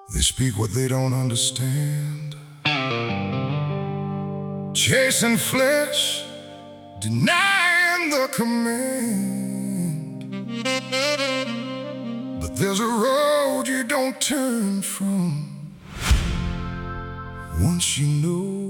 They speak what they don't understand, chasing flesh, denying the command. But there's a road you don't turn from once you know.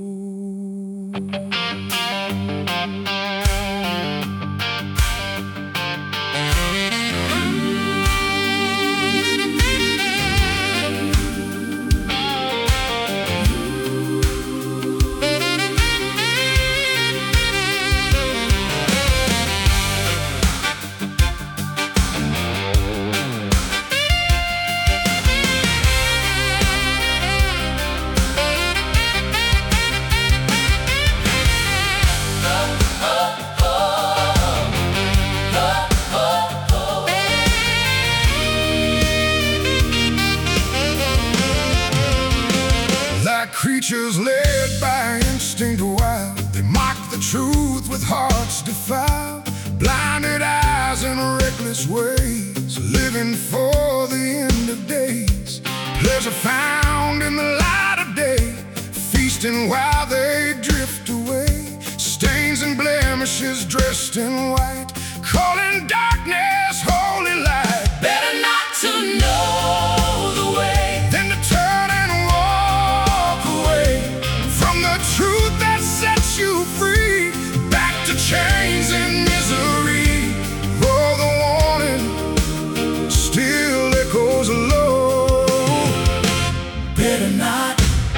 Creatures led by instinct wild, they mock the truth with hearts defiled, blinded eyes and reckless ways, living for the end of days. Pleasure found in the light of day, feasting while they drift away. Stains and blemishes dressed in white, calling darkness holy light. Better not to know the way than to turn and walk away from the truth that sets you free, back to chains and misery. Oh, the warning still echoes low. Better not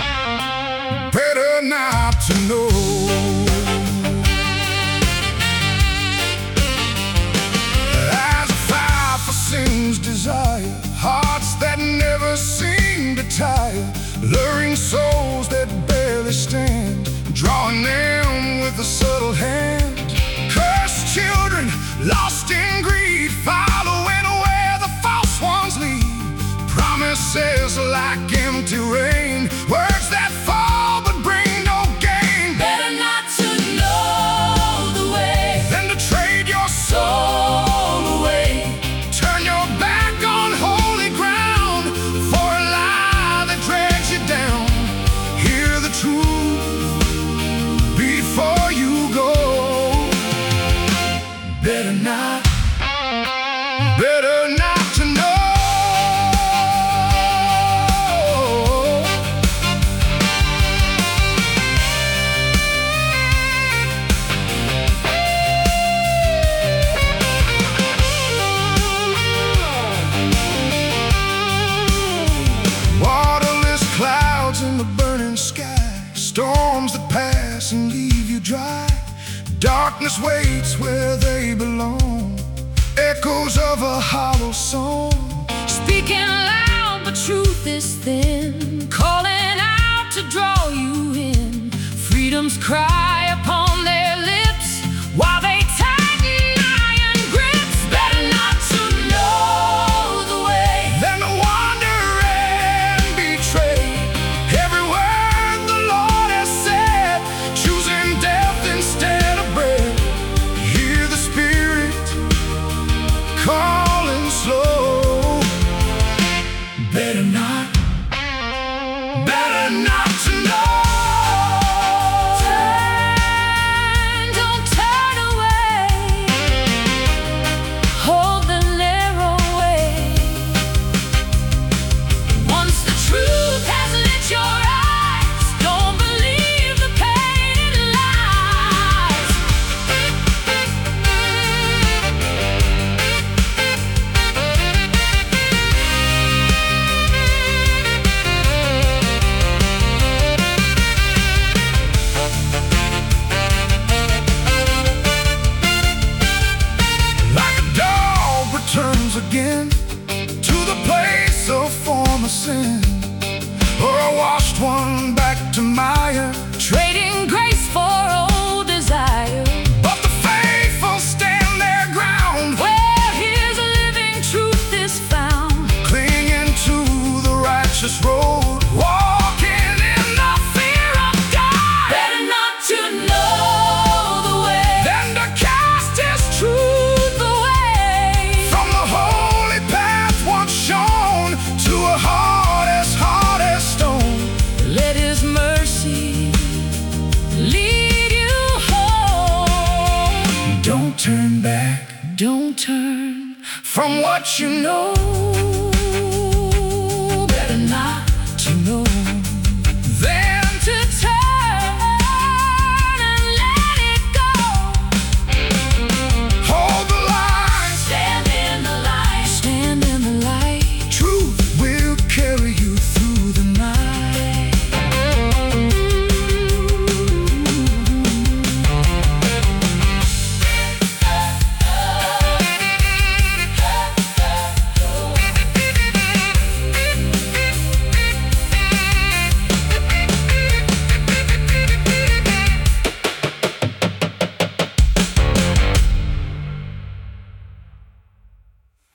to know. As a fire for sin's desire, hearts that never seem to tire, luring souls that barely stand, drawing them with a subtle hand. Cursed children, lost in greed, following where the false ones lead. Promises like empty rain, words that fall but bring no gain. Better not to know the way than to trade your soul away. Turn your back on holy ground for a lie that drags you down. Hear the truth before you go. Better not to know. In the burning sky, storms that pass and leave you dry. Darkness waits where they belong, echoes of a hollow song. Speaking loud, but truth is thin, calling out to draw you in. Freedom's cry upon their lips while they tighten iron grips. Better not to know the way than to wander and betray. Every word the Lord has said, choosing death instead of bread. Hear the Spirit calling slow. Better not to know. Don't turn away. Hold the narrow way. Once the truth has lit your eyes, don't believe the pain and lies. Like a dog returns again to the place of former sin, or a washed one back to mire, Trading grace for old desire. but the faithful stand their ground, Where His living truth is found. clinging to the righteous road, walking in the fear of God. Better not to know the way Than to cast His truth away from the holy path once shown to a heart as hard from what you know.